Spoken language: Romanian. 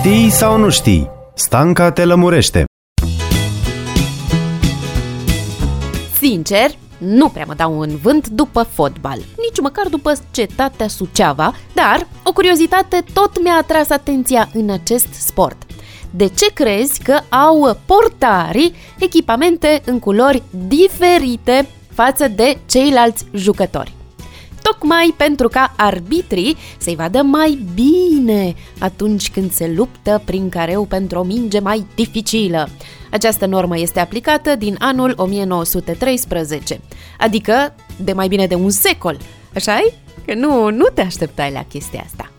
Știi sau nu știi? Stanca te lămurește. Sincer, nu prea mă dau în vânt după fotbal, nici măcar după Cetatea Suceava, dar o curiozitate tot mi-a atras atenția în acest sport. De ce crezi că au portarii echipamente în culori diferite față de ceilalți jucători? Tocmai pentru ca arbitrii să-i vadă mai bine atunci când se luptă prin careu pentru o minge mai dificilă. Această normă este aplicată din anul 1913, adică de mai bine de un secol. Așa-i? Că nu te așteptai la chestia asta.